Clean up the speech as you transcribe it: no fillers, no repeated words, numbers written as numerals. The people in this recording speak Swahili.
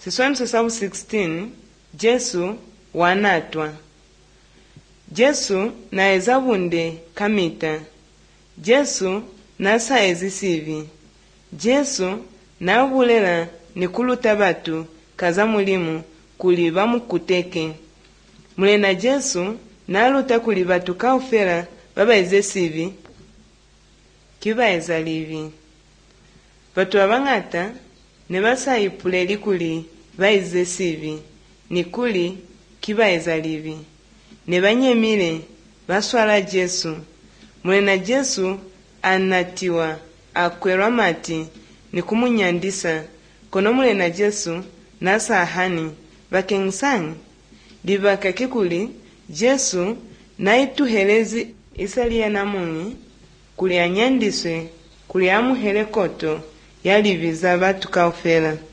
Siswanso sabu 16 Jesu wanatwa. Jesu na ezabunde kamita. Jesu nasa ezisivi. Jesu na bulela nikuluta batu kaza mulimu kuli bamukuteke. Mulena Jesu na aluta kuli batu kaufera baba ezesivi kiba ezalivi. Batu abangata ne basayipule likuli baizesivi nikuli kiba ezalivi. Ne banyemile baswala Jesu. Mulena Jesu anatiwa akwerwa mati nikumunyandisa. Kono mulena Jesu nasa ahani bakengisangi. Libaka kikuli Jesu na ituhelezi isalia na mungi kuli anyandiswe kuli amuhele koto yaliviza batu kaufela.